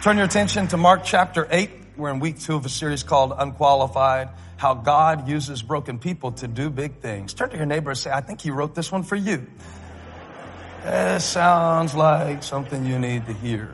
Turn your attention to Mark chapter 8. We're in week 2 of a series called Unqualified, how God uses broken people to do big things. Turn to your neighbor and say, I think he wrote this one for you. It sounds like something you need to hear.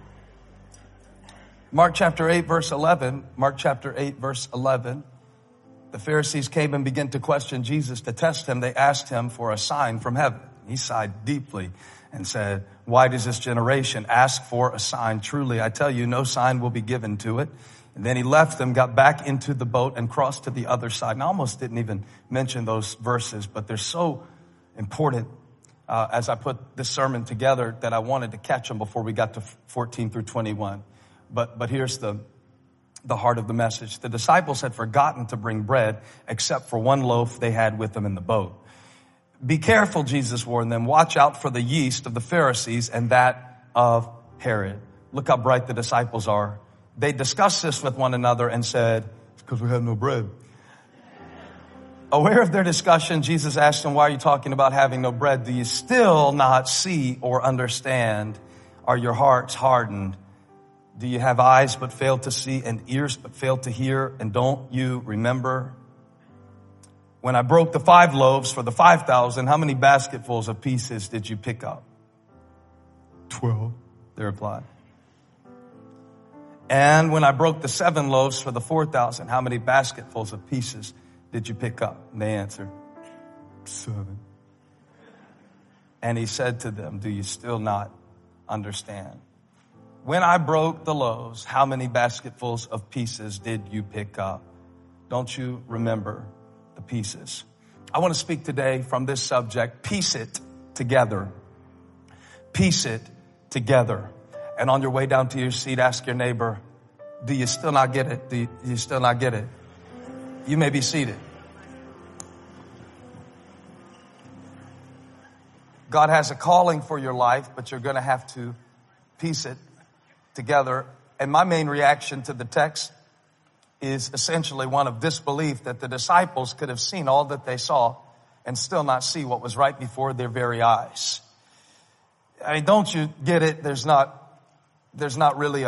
Mark chapter 8, verse 11. Mark chapter 8, verse 11. The Pharisees came and began to question Jesus to test him. They asked him for a sign from heaven. He sighed deeply and said, why does this generation ask for a sign? Truly, I tell you, no sign will be given to it. And then he left them, got back into the boat, and crossed to the other side. And I almost didn't even mention those verses, but they're so important as I put this sermon together that I wanted to catch them before we got to 14 through 21. But here's the heart of the message. The disciples had forgotten to bring bread except for one loaf they had with them in the boat. Be careful, Jesus warned them. Watch out for the yeast of the Pharisees and that of Herod. Look how bright the disciples are. They discussed this with one another and said, it's because we have no bread. Aware of their discussion, Jesus asked them, why are you talking about having no bread? Do you still not see or understand? Are your hearts hardened? Do you have eyes but fail to see and ears but fail to hear? And don't you remember? When I broke the 5 loaves for the 5,000, how many basketfuls of pieces did you pick up? 12, they replied. And when I broke the 7 loaves for the 4,000, how many basketfuls of pieces did you pick up? And they answered, 7. And he said to them, do you still not understand? When I broke the loaves, how many basketfuls of pieces did you pick up? Don't you remember the pieces? I want to speak today from this subject, piece it together. Piece it together. And on your way down to your seat, ask your neighbor, do you still not get it? Do you still not get it? You may be seated. God has a calling for your life, but you're going to have to piece it together. And my main reaction to the text is essentially one of disbelief that the disciples could have seen all that they saw and still not see what was right before their very eyes. I mean, don't you get it? There's not really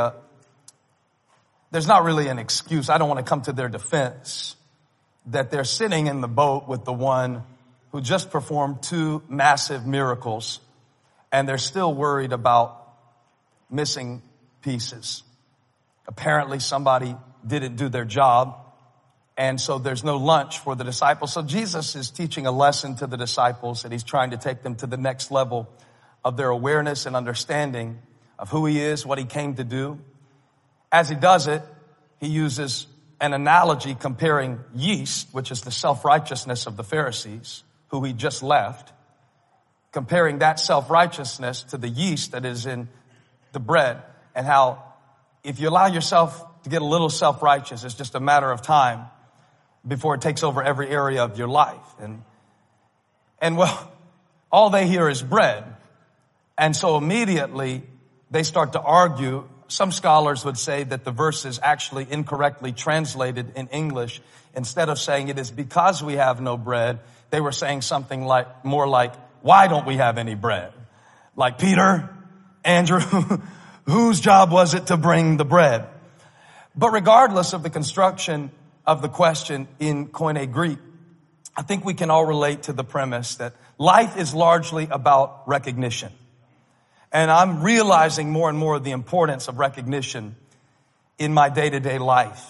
an excuse. I don't want to come to their defense that they're sitting in the boat with the one who just performed 2 massive miracles and they're still worried about missing pieces. Apparently somebody didn't do their job, and so there's no lunch for the disciples. So Jesus is teaching a lesson to the disciples, and he's trying to take them to the next level of their awareness and understanding of who he is, what he came to do. As he does it, he uses an analogy comparing yeast, which is the self-righteousness of the Pharisees, who he just left, comparing that self-righteousness to the yeast that is in the bread, and how if you allow yourself to get a little self-righteous, it's just a matter of time before it takes over every area of your life. And well, all they hear is bread. And so immediately they start to argue. Some scholars would say that the verse is actually incorrectly translated in English. Instead of saying it is because we have no bread, they were saying something more like, why don't we have any bread? Like Peter, Andrew, whose job was it to bring the bread? But regardless of the construction of the question in Koine Greek, I think we can all relate to the premise that life is largely about recognition. And I'm realizing more and more the importance of recognition in my day-to-day life.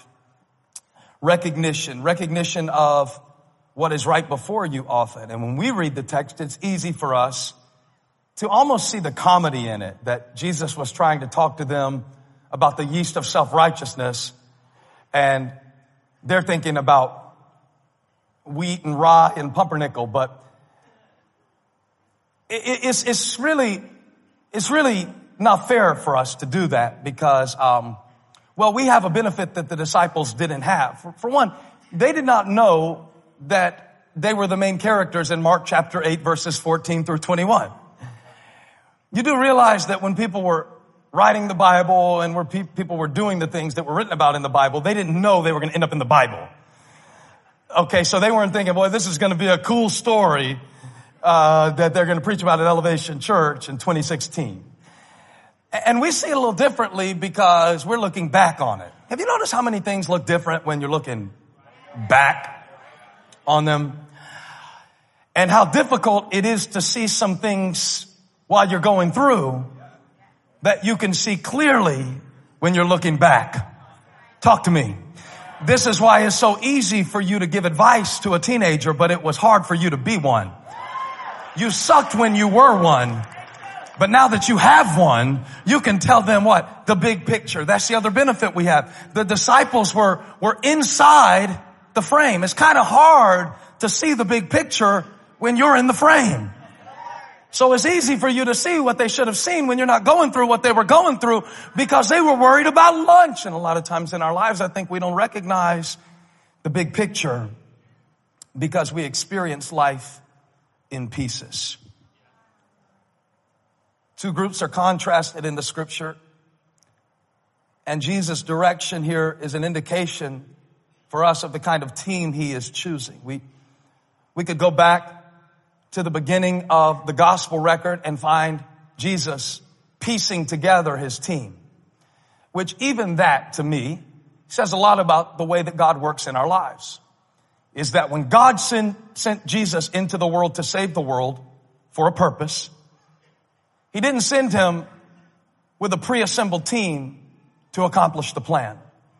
Recognition of what is right before you often. And when we read the text, it's easy for us to almost see the comedy in it, that Jesus was trying to talk to them about the yeast of self-righteousness, and they're thinking about wheat and rye and pumpernickel. But it's really not fair for us to do that because, we have a benefit that the disciples didn't have. For one, they did not know that they were the main characters in Mark chapter 8, verses 14 through 21. You do realize that when people were writing the Bible and where people were doing the things that were written about in the Bible, they didn't know they were going to end up in the Bible. Okay, so they weren't thinking, boy, this is going to be a cool story that they're going to preach about at Elevation Church in 2016. And we see it a little differently because we're looking back on it. Have you noticed how many things look different when you're looking back on them? And how difficult it is to see some things while you're going through that you can see clearly when you're looking back. Talk to me. This is why it's so easy for you to give advice to a teenager, but it was hard for you to be one. You sucked when you were one. But now that you have one, you can tell them what? The big picture. That's the other benefit we have. The disciples were inside the frame. It's kind of hard to see the big picture when you're in the frame. So it's easy for you to see what they should have seen when you're not going through what they were going through because they were worried about lunch. And a lot of times in our lives, I think we don't recognize the big picture because we experience life in pieces. Two groups are contrasted in the scripture. And Jesus' direction here is an indication for us of the kind of team he is choosing. We could go back to the beginning of the gospel record and find Jesus piecing together his team, which even that to me says a lot about the way that God works in our lives. Is that when God sent Jesus into the world to save the world for a purpose, he didn't send him with a pre-assembled team to accomplish the plan.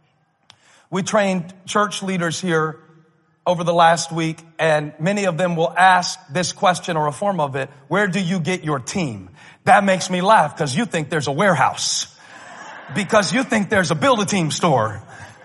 We trained church leaders here over the last week, and many of them will ask this question or a form of it: where do you get your team? That makes me laugh because you think there's a warehouse, because you think there's a Build-A-Team store.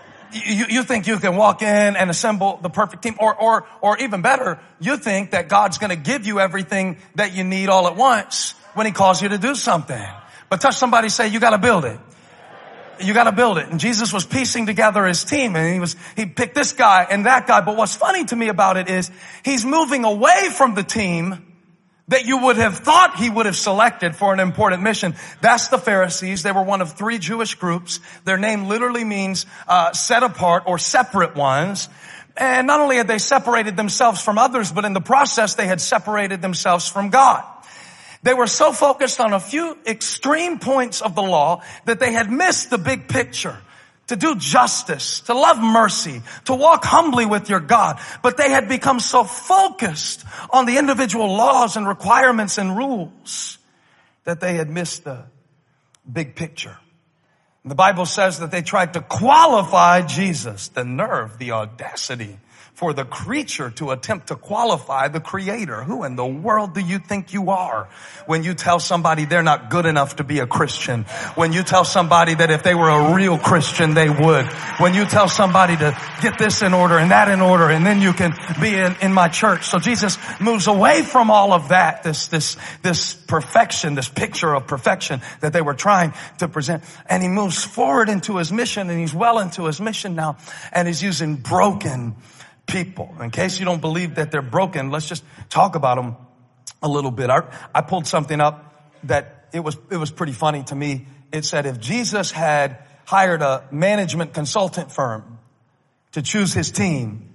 You think you can walk in and assemble the perfect team, or even better, you think that God's going to give you everything that you need all at once when he calls you to do something. But touch somebody, say, you got to build it. You got to build it. And Jesus was piecing together his team, and he picked this guy and that guy. But what's funny to me about it is he's moving away from the team that you would have thought he would have selected for an important mission. That's the Pharisees. They were one of three Jewish groups. Their name literally means set apart or separate ones. And not only had they separated themselves from others, but in the process they had separated themselves from God. They were so focused on a few extreme points of the law that they had missed the big picture. To do justice, to love mercy, to walk humbly with your God. But they had become so focused on the individual laws and requirements and rules that they had missed the big picture. The Bible says that they tried to qualify Jesus. The nerve, the audacity for the creature to attempt to qualify the Creator. Who in the world do you think you are when you tell somebody they're not good enough to be a Christian? When you tell somebody that if they were a real Christian, they would. When you tell somebody to get this in order and that in order, and then you can be in my church. So Jesus moves away from all of that, this perfection, this picture of perfection that they were trying to present. And he moves forward into his mission, and he's well into his mission now, and he's using broken people. In case you don't believe that they're broken, let's just talk about them a little bit. I pulled something up that it was pretty funny to me. It said if Jesus had hired a management consultant firm to choose his team,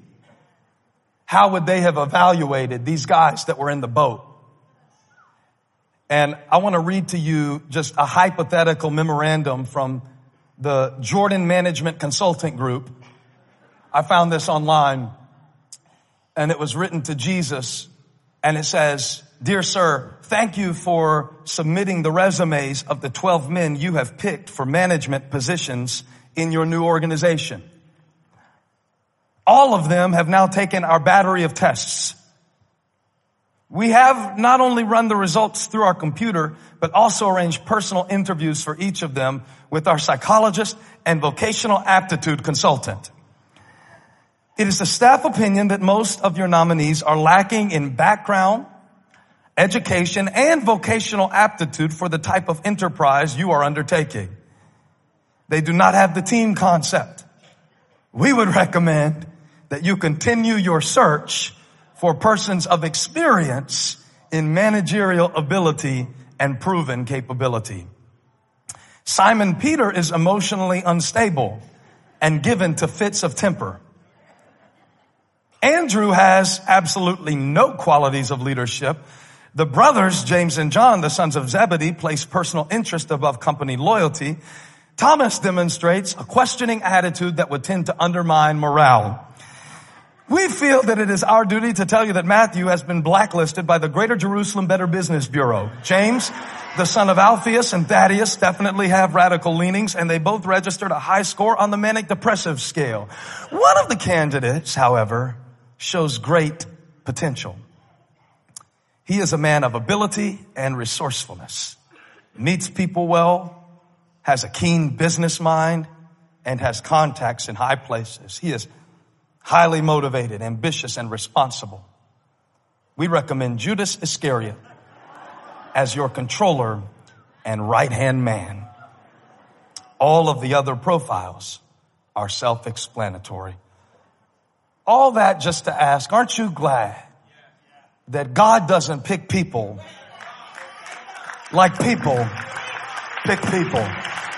how would they have evaluated these guys that were in the boat? And I want to read to you just a hypothetical memorandum from the Jordan Management Consulting Group. I found this online, and it was written to Jesus, and it says, "Dear sir, thank you for submitting the resumes of the 12 men you have picked for management positions in your new organization. All of them have now taken our battery of tests. We have not only run the results through our computer, but also arranged personal interviews for each of them with our psychologist and vocational aptitude consultant. It is the staff opinion that most of your nominees are lacking in background, education, and vocational aptitude for the type of enterprise you are undertaking. They do not have the team concept. We would recommend that you continue your search for persons of experience in managerial ability and proven capability. Simon Peter is emotionally unstable and given to fits of temper. Andrew has absolutely no qualities of leadership, The brothers, James and John, the sons of Zebedee, placed personal interest above company loyalty. Thomas demonstrates a questioning attitude that would tend to undermine morale. We feel that it is our duty to tell you that Matthew has been blacklisted by the Greater Jerusalem Better Business Bureau. James, the son of Alphaeus, and Thaddeus definitely have radical leanings, and they both registered a high score on the manic depressive scale. One of the candidates, however, shows great potential. He is a man of ability and resourcefulness, meets people well, has a keen business mind, and has contacts in high places. He is highly motivated, ambitious, and responsible. We recommend Judas Iscariot as your controller and right-hand man. All of the other profiles are self-explanatory. All that just to ask, aren't you glad that God doesn't pick people like people pick people?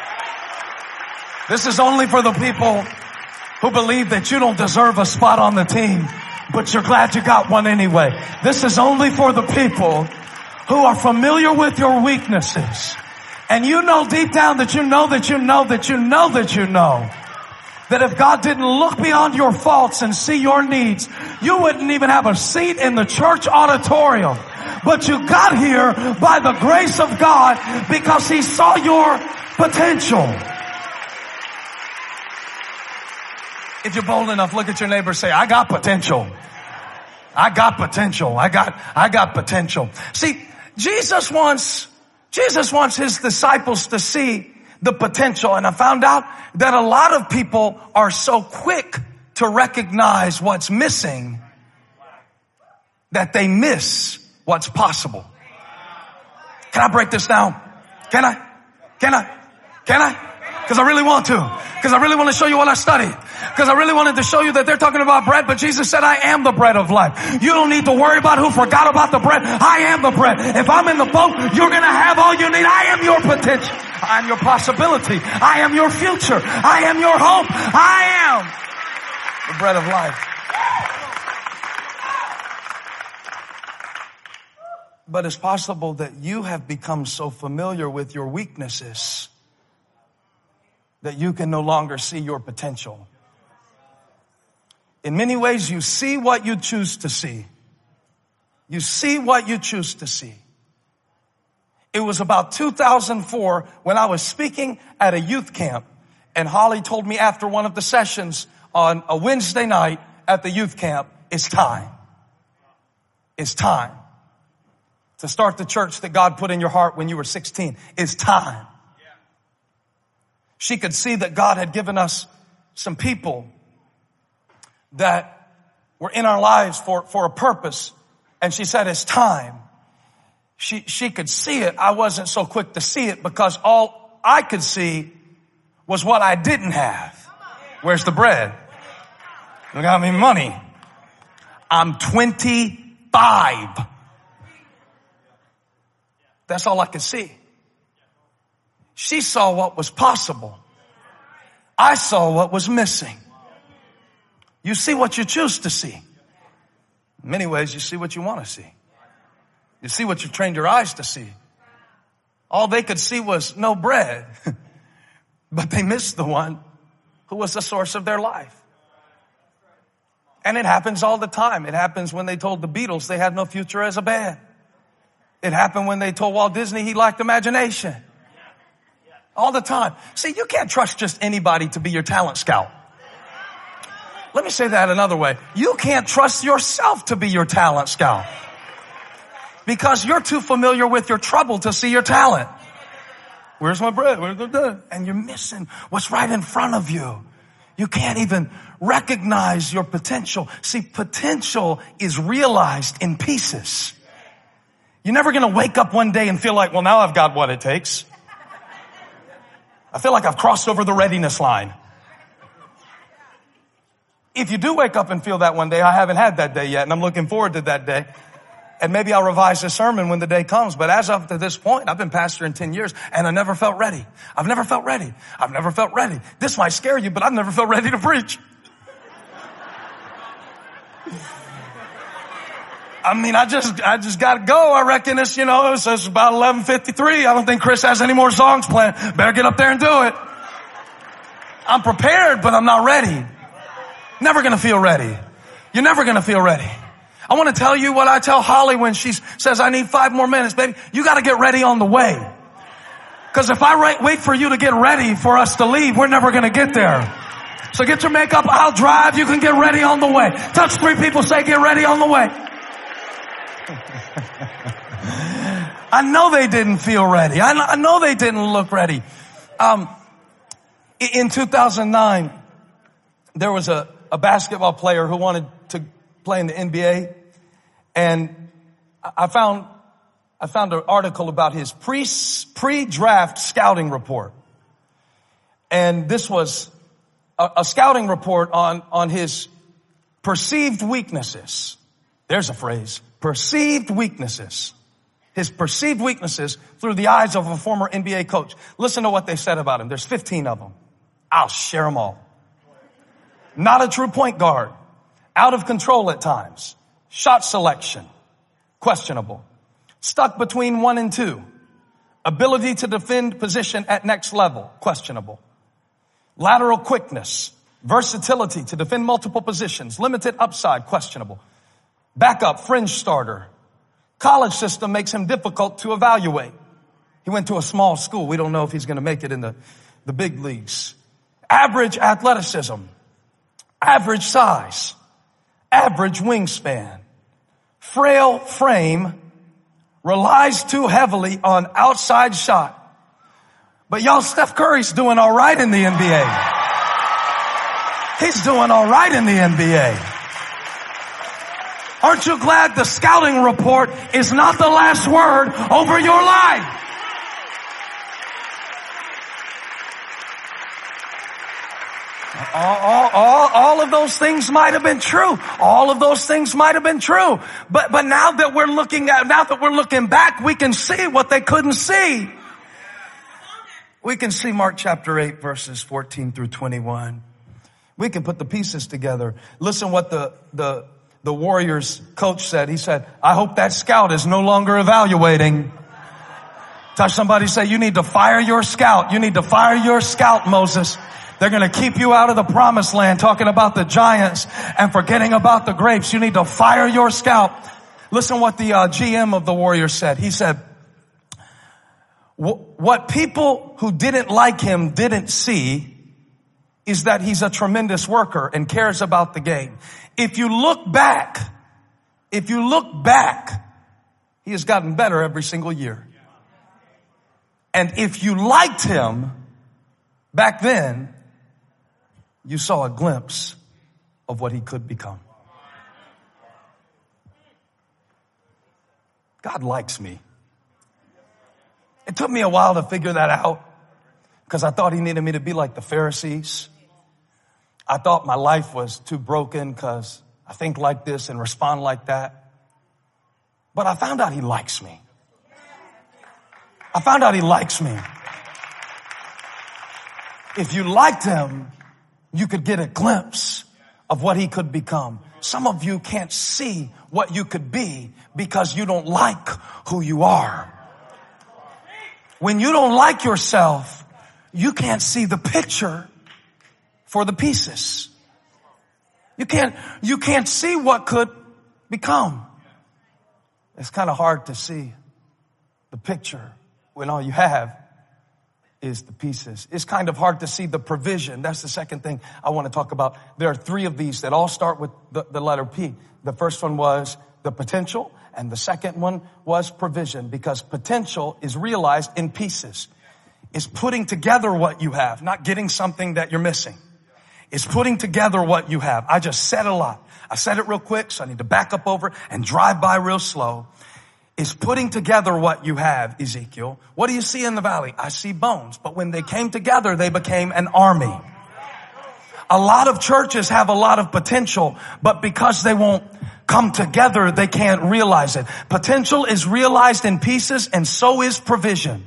This is only for the people who believe that you don't deserve a spot on the team, but you're glad you got one anyway. This is only for the people who are familiar with your weaknesses. And you know deep down that you know that you know that you know that you know that if God didn't look beyond your faults and see your needs, you wouldn't even have a seat in the church auditorium. But you got here by the grace of God because He saw your potential. If you're bold enough, look at your neighbor and say, I got potential. I got potential. I got potential. See, Jesus wants His disciples to see the potential. And I found out that a lot of people are so quick to recognize what's missing that they miss what's possible. Can I break this down? Can I? Because I really want to. Because I really want to show you what I studied. Because I really wanted to show you that they're talking about bread, but Jesus said, I am the bread of life. You don't need to worry about who forgot about the bread. I am the bread. If I'm in the boat, you're going to have all you need. I am your potential. I am your possibility. I am your future. I am your hope. I am the bread of life. But it's possible that you have become so familiar with your weaknesses that you can no longer see your potential. In many ways, you see what you choose to see. You see what you choose to see. It was about 2004 when I was speaking at a youth camp, and Holly told me after one of the sessions on a Wednesday night at the youth camp, it's time. It's time to start the church that God put in your heart when you were 16. It's time. She could see that God had given us some people that were in our lives for a purpose. And she said, it's time. She could see it. I wasn't so quick to see it because all I could see was what I didn't have. Where's the bread? You got me money. I'm 25. That's all I could see. She saw what was possible. I saw what was missing. You see what you choose to see. In many ways, you see what you want to see. You see what you trained your eyes to see. All they could see was no bread. But they missed the one who was the source of their life. And it happens all the time. It happens when they told the Beatles they had no future as a band. It happened when they told Walt Disney he lacked imagination. All the time. See, you can't trust just anybody to be your talent scout. Let me say that another way. You can't trust yourself to be your talent scout. Because you're too familiar with your trouble to see your talent. Where's my bread? Where's the bread? And you're missing what's right in front of you. You can't even recognize your potential. See, potential is realized in pieces. You're never going to wake up one day and feel like, well, now I've got what it takes. I feel like I've crossed over the readiness line. If you do wake up and feel that one day, I haven't had that day yet, and I'm looking forward to that day. And maybe I'll revise the sermon when the day comes. But as of to this point, I've been pastoring 10 years, and I never felt ready. I've never felt ready. I've never felt ready. This might scare you, but I've never felt I just got to go. I reckon it's about 11:53. I don't think Chris has any more songs planned. Better get up there and do it. I'm prepared, but I'm not ready. Never going to feel ready. You're never going to feel ready. I want to tell you what I tell Holly when she says, I need 5 more minutes, baby. You got to get ready on the way. Because if I wait for you to get ready for us to leave, we're never going to get there. So get your makeup. I'll drive. You can get ready on the way. Touch 3 people. Say, get ready on the way. I know they didn't feel ready. I know they didn't look ready. In 2009, there was a basketball player who wanted to play in the NBA. And I found an article about his pre-draft scouting report. And this was a scouting report on his perceived weaknesses. There's a phrase, perceived weaknesses. His perceived weaknesses through the eyes of a former NBA coach. Listen to what they said about him. There's 15 of them. I'll share them all. Not a true point guard. Out of control at times. Shot selection. Questionable. Stuck between 1 and 2. Ability to defend position at next level. Questionable. Lateral quickness. Versatility to defend multiple positions. Limited upside. Questionable. Backup fringe starter. College system makes him difficult to evaluate. He went to a small school. We don't know if he's going to make it in the big leagues. Average athleticism. Average size. Average wingspan. Frail frame. Relies too heavily on outside shot. But y'all, Steph Curry's doing all right in the NBA. He's doing all right in the NBA. Aren't you glad the scouting report is not the last word over your life? All of those things might have been true. All of those things might have been true. But now that we're looking back, we can see what they couldn't see. We can see Mark chapter 8 verses 14 through 21. We can put the pieces together. Listen what the Warriors coach said. He said, I hope that scout is no longer evaluating. Touch somebody, say, you need to fire your scout. You need to fire your scout, Moses. They're going to keep you out of the promised land, talking about the giants and forgetting about the grapes. You need to fire your scout. Listen what the GM of the Warriors said. He said, what people who didn't like him didn't see is that he's a tremendous worker and cares about the game. If you look back, he has gotten better every single year. And if you liked him back then, you saw a glimpse of what he could become. God likes me. It took me a while to figure that out because I thought he needed me to be like the Pharisees. I thought my life was too broken because I think like this and respond like that. But I found out he likes me. I found out he likes me. If you liked him, you could get a glimpse of what he could become. Some of you can't see what you could be because you don't like who you are. When you don't like yourself, you can't see the picture for the pieces. You can't see what could become. It's kind of hard to see the picture when all you have is the pieces. It's kind of hard to see the provision. That's the second thing I want to talk about. There are 3 of these that all start with the letter P. The first one was the potential, and the second one was provision, because potential is realized in pieces. It's putting together what you have, not getting something that you're missing. It's putting together what you have. I just said a lot. I said it real quick, so I need to back up over and drive by real slow. Is putting together what you have, Ezekiel. What do you see in the valley? I see bones. But when they came together, they became an army. A lot of churches have a lot of potential, but because they won't come together, they can't realize it. Potential is realized in pieces, and so is provision.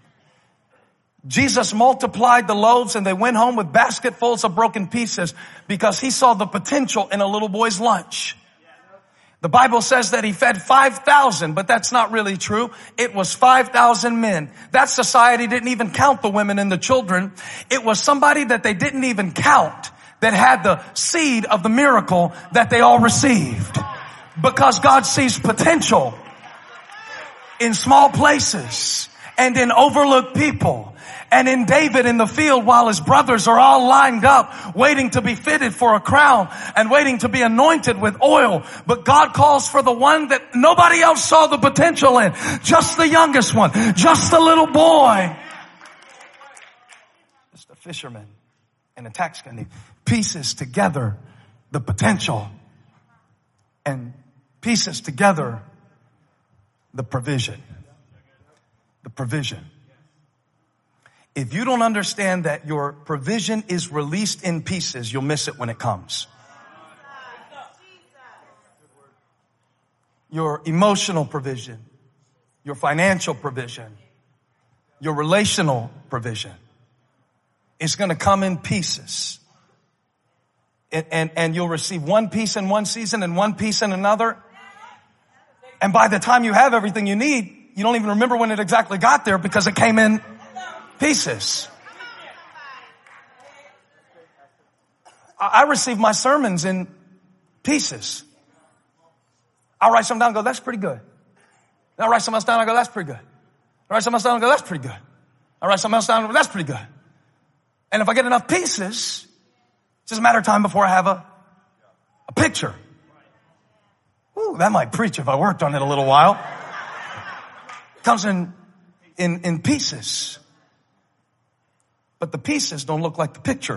Jesus multiplied the loaves and they went home with basketfuls of broken pieces because he saw the potential in a little boy's lunch. The Bible says that he fed 5,000, but that's not really true. It was 5,000 men. That society didn't even count the women and the children. It was somebody that they didn't even count that had the seed of the miracle that they all received. Because God sees potential in small places and in overlooked people. And in David in the field while his brothers are all lined up waiting to be fitted for a crown and waiting to be anointed with oil. But God calls for the one that nobody else saw the potential in. Just the youngest one. Just the little boy. Just a fisherman and a tax collector. Pieces together the potential and pieces together the provision. The provision. If you don't understand that your provision is released in pieces, you'll miss it when it comes. Your emotional provision, your financial provision, your relational provision is going to come in pieces. And you'll receive one piece in one season and one piece in another. And by the time you have everything you need, you don't even remember when it exactly got there because it came in pieces. I receive my sermons in pieces. I'll write something down and go, that's pretty good. Then I'll write something else down and go, that's pretty good. I'll write something else down and go, that's pretty good. I'll write something else down and go, that's pretty good. And if I get enough pieces, it's just a matter of time before I have a picture. Ooh, that might preach if I worked on it a little while. It comes in pieces. But the pieces don't look like the picture.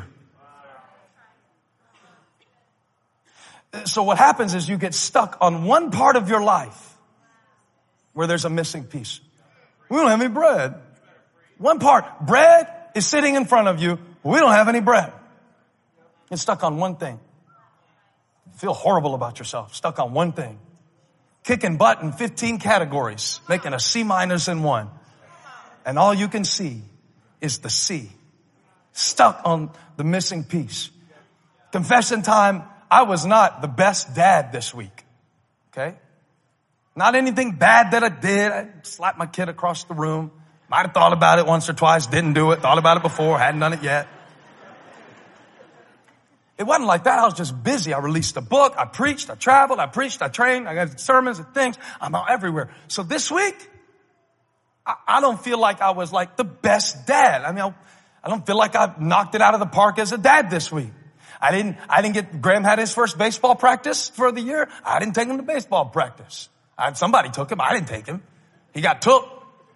So what happens is you get stuck on one part of your life where there's a missing piece. We don't have any bread. One part. Bread is sitting in front of you. We don't have any bread. You're stuck on one thing. Feel horrible about yourself. Stuck on one thing. Kicking butt in 15 categories. Making a C- in one. And all you can see is the C. Stuck on the missing piece. Confession time. I was not the best dad this week. Okay? Not anything bad that I did. I slapped my kid across the room. Might have thought about it once or twice. Didn't do it. Thought about it before. Hadn't done it yet. It wasn't like that. I was just busy. I released a book. I preached. I traveled. I preached. I trained. I got sermons and things. I'm out everywhere. So this week, I don't feel like I was like the best dad. I mean, I don't feel like I knocked it out of the park as a dad this week. I didn't get, Graham had his first baseball practice for the year. I didn't take him to baseball practice. Somebody took him. I didn't take him. He got took.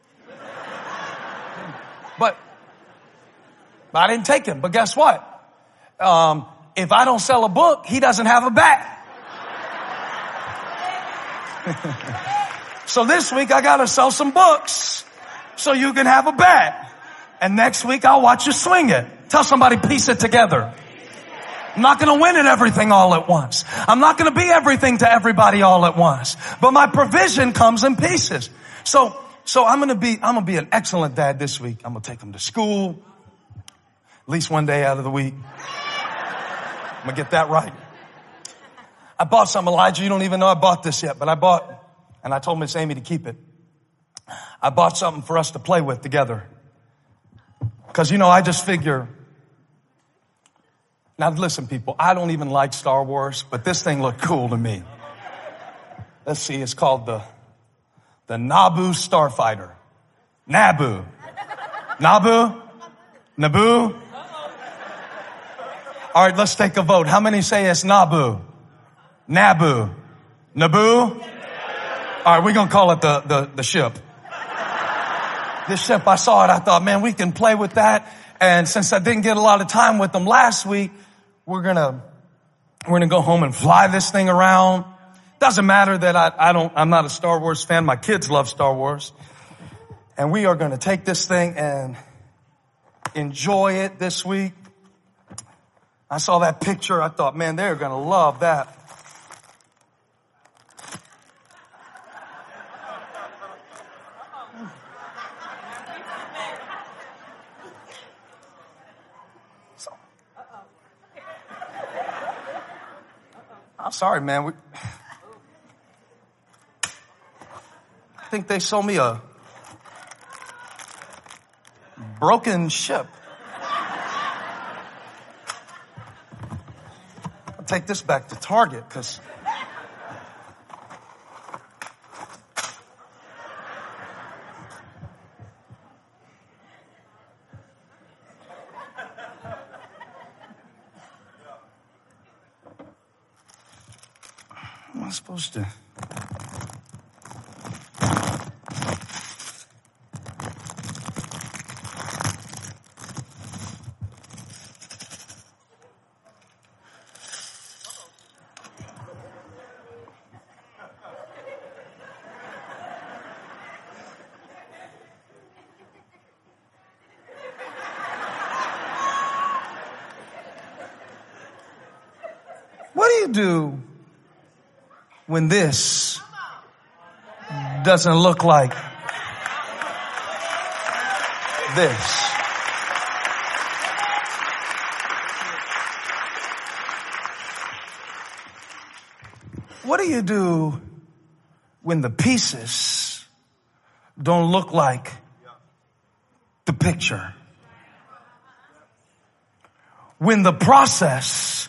But I didn't take him. But guess what? If I don't sell a book, he doesn't have a bat. So this week I gotta sell some books so you can have a bat. And next week I'll watch you swing it. Tell somebody, piece it together. I'm not going to win at everything all at once. I'm not going to be everything to everybody all at once. But my provision comes in pieces. So I'm going to be an excellent dad this week. I'm going to take him to school at least one day out of the week. I'm going to get that right. I bought something, Elijah. You don't even know I bought this yet, but I bought, and I told Miss Amy to keep it. I bought something for us to play with together. Because, I just figure, now listen, people, I don't even like Star Wars, but this thing looked cool to me. Let's see, it's called the Naboo Starfighter. Naboo. Naboo? Naboo? All right, let's take a vote. How many say it's Naboo? Naboo. Naboo? All right, we're going to call it the ship. This ship, I saw it. I thought, man, we can play with that. And since I didn't get a lot of time with them last week, we're going to go home and fly this thing around. Doesn't matter that I'm not a Star Wars fan. My kids love Star Wars. And we are going to take this thing and enjoy it this week. I saw that picture. I thought, man, they're going to love that. I'm sorry, man. think they sold me a broken ship. I'll take this back to Target because am I supposed to? What do you do when this doesn't look like this? What do you do when the pieces don't look like the picture? When the process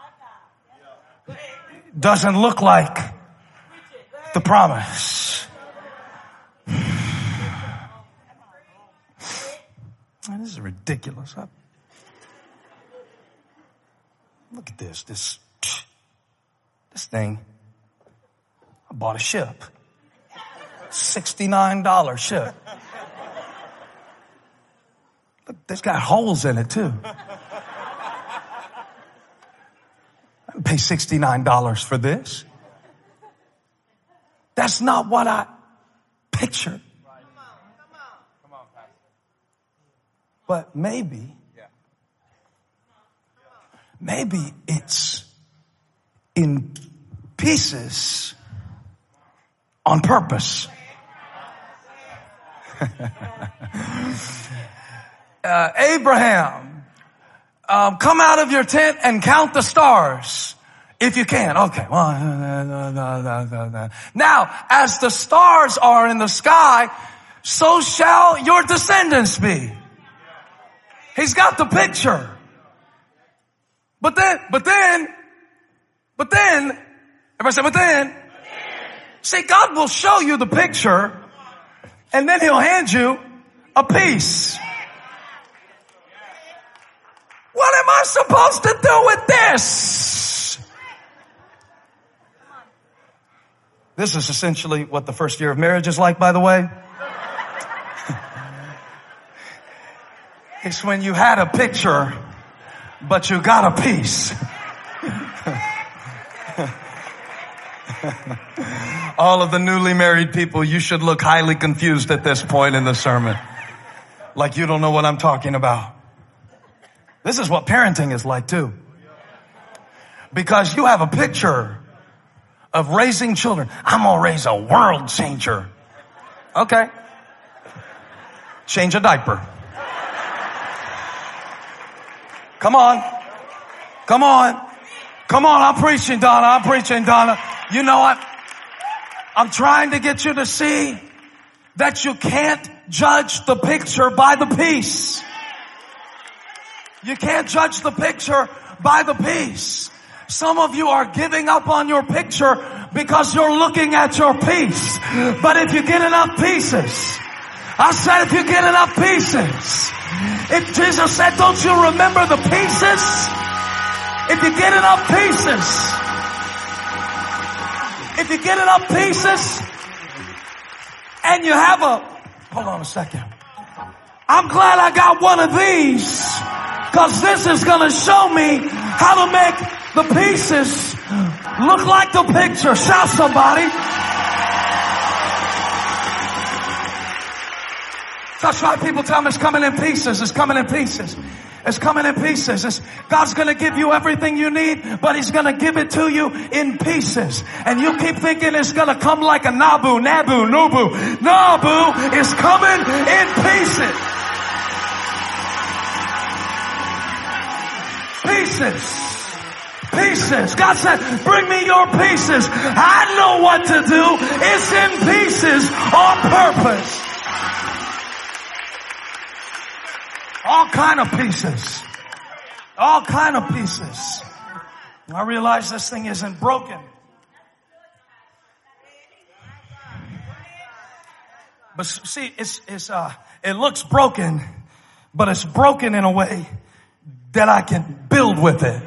doesn't look like the promise. Man, this is ridiculous. Look at this thing. I bought a ship. $69 ship. Look, it's got holes in it too. I didn't pay $69 for this. That's not what I pictured. But maybe it's in pieces on purpose. Abraham, come out of your tent and count the stars. If you can. Okay. Now, as the stars are in the sky, so shall your descendants be. He's got the picture. But then, everybody say, but then. See, God will show you the picture and then he'll hand you a piece. What am I supposed to do with this? This is essentially what the first year of marriage is like, by the way. It's when you had a picture, but you got a piece. All of the newly married people, you should look highly confused at this point in the sermon. Like you don't know what I'm talking about. This is what parenting is like too. Because you have a picture of raising children. I'm going to raise a world changer. Okay. Change a diaper. Come on. Come on. Come on. I'm preaching, Donna. You know what? I'm trying to get you to see that you can't judge the picture by the piece. You can't judge the picture by the piece. Some of you are giving up on your picture because you're looking at your piece. But if you get enough pieces, I said if you get enough pieces, if Jesus said, don't you remember the pieces? If you get enough pieces, and you have hold on a second. I'm glad I got one of these because this is going to show me how to make the pieces look like the picture. Shout somebody. Touch five people, tell them it's coming in pieces. It's coming in pieces. It's coming in pieces. God's going to give you everything you need, but he's going to give it to you in pieces. And you keep thinking it's going to come like a Nabu. Nabu is coming in pieces. Pieces. pieces. God said, bring me your pieces. I know what to do. It's in pieces on purpose. All kind of pieces. All kind of pieces. I realize this thing isn't broken. But see, it looks broken, but it's broken in a way that I can build with it.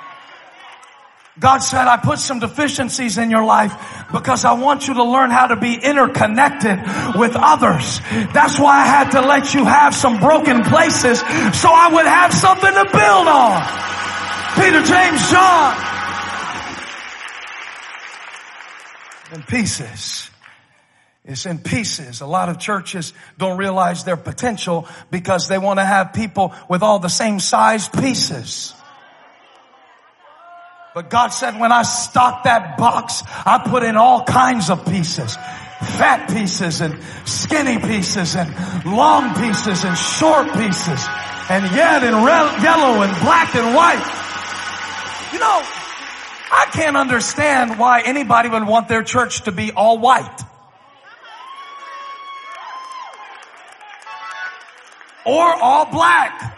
God said, I put some deficiencies in your life because I want you to learn how to be interconnected with others. That's why I had to let you have some broken places so I would have something to build on. Peter, James, John. In pieces. It's in pieces. A lot of churches don't realize their potential because they want to have people with all the same sized pieces. But God said, when I stocked that box, I put in all kinds of pieces. Fat pieces and skinny pieces and long pieces and short pieces. And yet in yellow and black and white. You know, I can't understand why anybody would want their church to be all white. Or all black.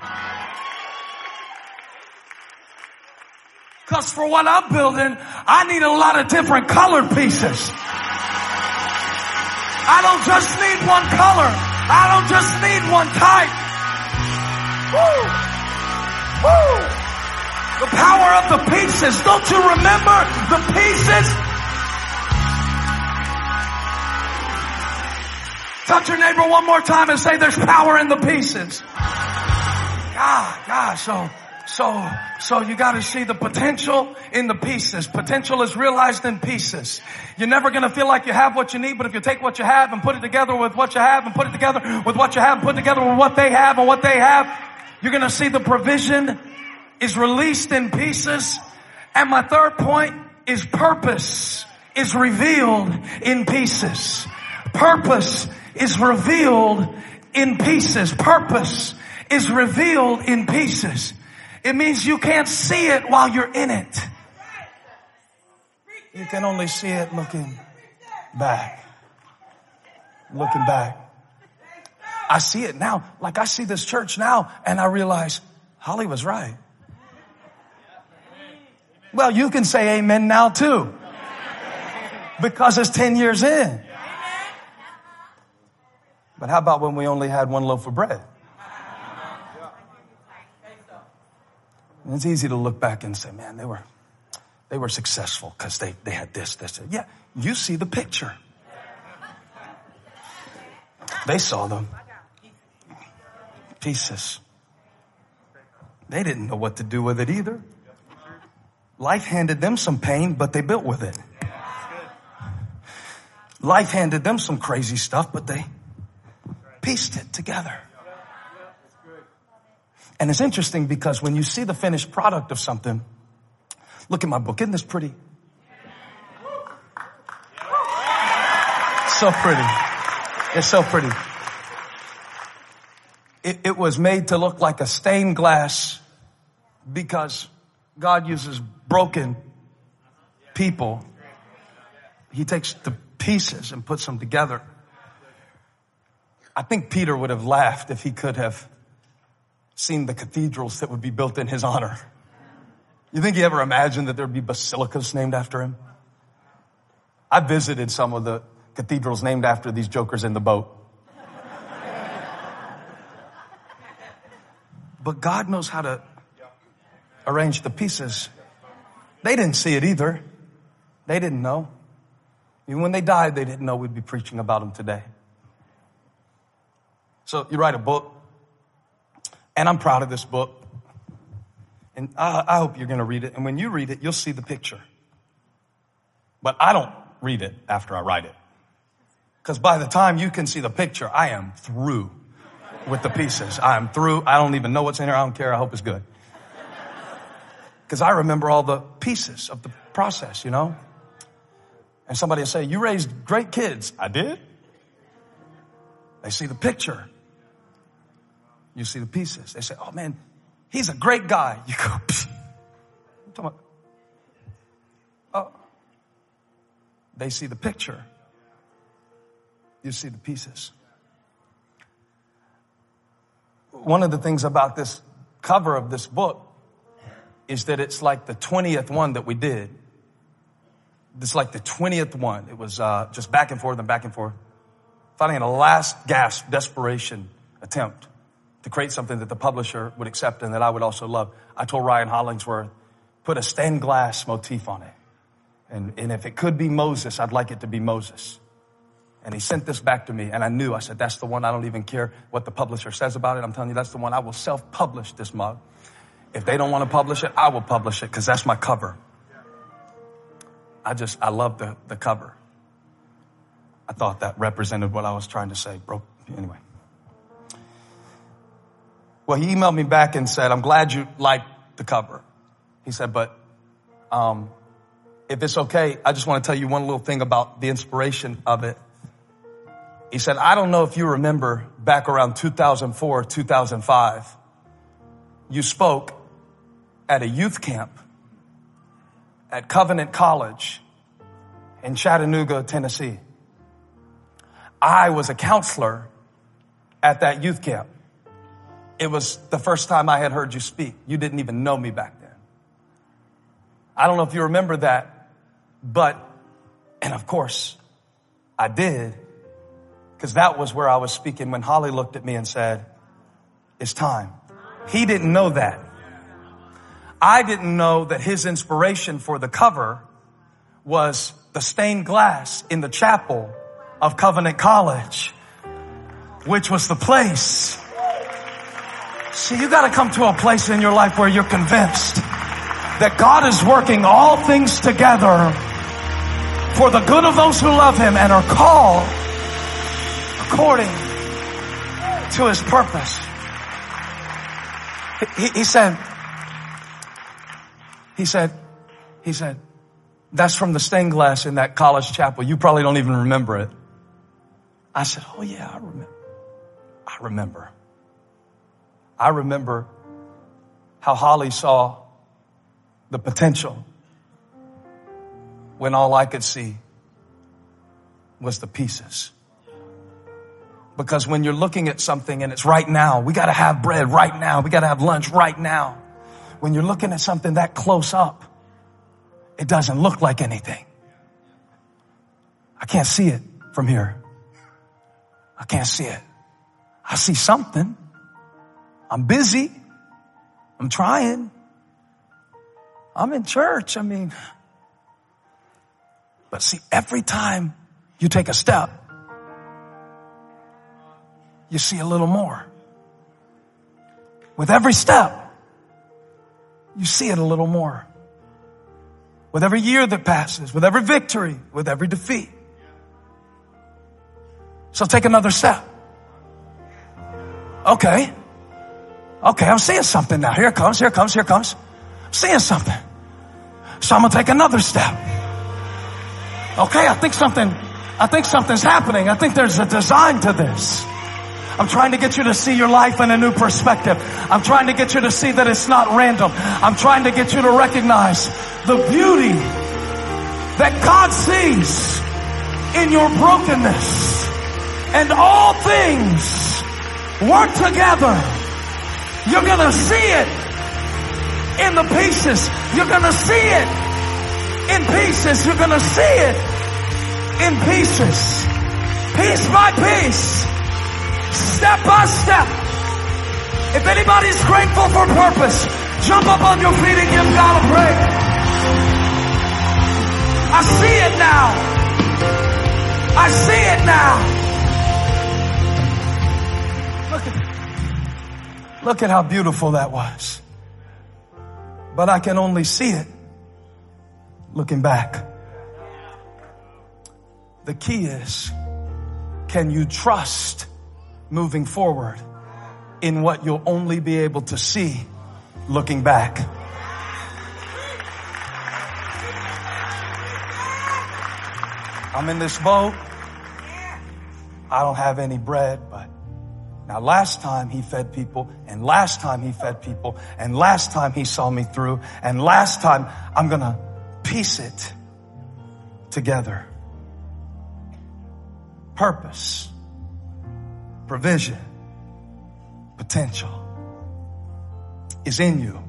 Because for what I'm building, I need a lot of different colored pieces. I don't just need one color. I don't just need one type. Woo! Woo! The power of the pieces. Don't you remember the pieces? Touch your neighbor one more time and say there's power in the pieces. So you got to see the potential in the pieces. Potential is realized in pieces. You're never going to feel like you have what you need, but if you take what you have and put it together with what you have and put it together with what you have and put it together with what they have and what they have, you're going to see the provision is released in pieces. And my third point is purpose is revealed in pieces. Purpose is revealed in pieces. Purpose is revealed in pieces. It means you can't see it while you're in it. You can only see it looking back. Looking back. I see it now. Like I see this church now and I realize Holly was right. Well, you can say amen now too. Because it's 10 years in. But how about when we only had one loaf of bread? And it's easy to look back and say, man, they were successful because they had this. Yeah, you see the picture. They saw them pieces. They didn't know what to do with it either. Life handed them some pain, but they built with it. Life handed them some crazy stuff, but they pieced it together. And it's interesting because when you see the finished product of something, look at my book. Isn't this pretty? So pretty. It's so pretty. It was made to look like a stained glass because God uses broken people. He takes the pieces and puts them together. I think Peter would have laughed if he could have seen the cathedrals that would be built in his honor. You think he ever imagined that there'd be basilicas named after him? I visited some of the cathedrals named after these jokers in the boat. But God knows how to arrange the pieces. They didn't see it either. They didn't know. Even when they died, they didn't know we'd be preaching about them today. So you write a book, and I'm proud of this book. And I hope you're going to read it. And when you read it, you'll see the picture. But I don't read it after I write it. Because by the time you can see the picture, I am through with the pieces. I am through. I don't even know what's in here. I don't care. I hope it's good. Because I remember all the pieces of the process, you know. And somebody will say, you raised great kids. I did. They see the picture. You see the pieces. They say, oh man, he's a great guy. You go, pfft. Oh. They see the picture. You see the pieces. One of the things about this cover of this book is that it's like the 20th one that we did. It's like the 20th one. It was just back and forth and back and forth. Finally, in a last gasp, desperation attempt to create something that the publisher would accept and that I would also love, I told Ryan Hollingsworth, put a stained glass motif on it. And if it could be Moses, I'd like it to be Moses. And he sent this back to me, and I said, that's the one. I don't even care what the publisher says about it. I'm telling you, that's the one. I will self-publish this mug. If they don't want to publish it, I will publish it because that's my cover. I love the cover. I thought that represented what I was trying to say, bro. Anyway. Well, he emailed me back and said, I'm glad you liked the cover. He said, but if it's okay, I just want to tell you one little thing about the inspiration of it. He said, I don't know if you remember back around 2004, 2005, you spoke at a youth camp at Covenant College in Chattanooga, Tennessee. I was a counselor at that youth camp. It was the first time I had heard you speak. You didn't even know me back then. I don't know if you remember that, and of course, I did. Because that was where I was speaking when Holly looked at me and said, it's time. He didn't know that. I didn't know that his inspiration for the cover was the stained glass in the chapel of Covenant College, which was the place. See, you got to come to a place in your life where you're convinced that God is working all things together for the good of those who love him and are called according to his purpose. He said, that's from the stained glass in that college chapel. You probably don't even remember it. I said, oh yeah, I remember. I remember how Holly saw the potential when all I could see was the pieces. Because when you're looking at something and it's right now, we got to have bread right now. We got to have lunch right now. When you're looking at something that close up, it doesn't look like anything. I can't see it from here. I can't see it. I see something. I'm busy. I'm trying. I'm in church. But see, every time you take a step, you see a little more. With every step, you see it a little more. With every year that passes, with every victory, with every defeat. So take another step. Okay, I'm seeing something now. Here it comes. I'm seeing something. So I'm going to take another step. Okay, I think something's happening. I think there's a design to this. I'm trying to get you to see your life in a new perspective. I'm trying to get you to see that it's not random. I'm trying to get you to recognize the beauty that God sees in your brokenness. And all things work together. You're going to see it in the pieces. You're going to see it in pieces. You're going to see it in pieces. Piece by piece. Step by step. If anybody's grateful for purpose, jump up on your feet and give God a praise. I see it now. I see it now. Look at how beautiful that was. But I can only see it looking back. The key is, can you trust moving forward in what you'll only be able to see looking back? I'm in this boat. I don't have any bread, but now last time he fed people, and last time he fed people, and last time he saw me through, and last time I'm going to piece it together. Purpose, provision, potential is in you.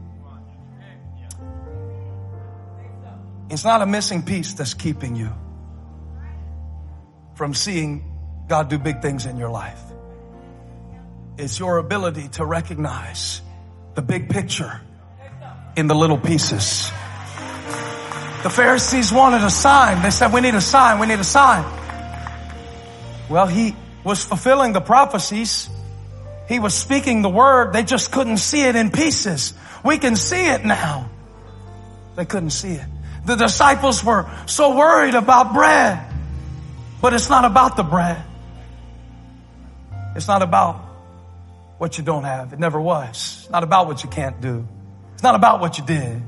It's not a missing piece that's keeping you from seeing God do big things in your life. It's your ability to recognize the big picture in the little pieces. The Pharisees wanted a sign. They said, we need a sign. We need a sign. Well, he was fulfilling the prophecies. He was speaking the word. They just couldn't see it in pieces. We can see it now. They couldn't see it. The disciples were so worried about bread. But it's not about the bread. It's not about what you don't have. It never was. It's not about what you can't do. It's not about what you did.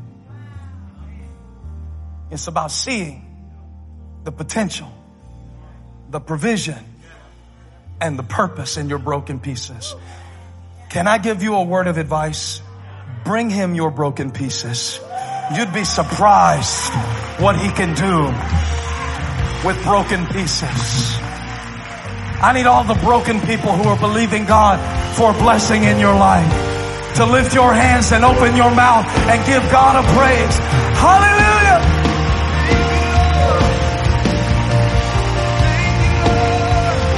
It's about seeing the potential, the provision, and the purpose in your broken pieces. Can I give you a word of advice? Bring him your broken pieces. You'd be surprised what he can do with broken pieces. I need all the broken people who are believing God for a blessing in your life to lift your hands and open your mouth and give God a praise. Hallelujah!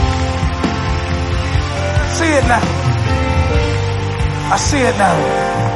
See it now. I see it now.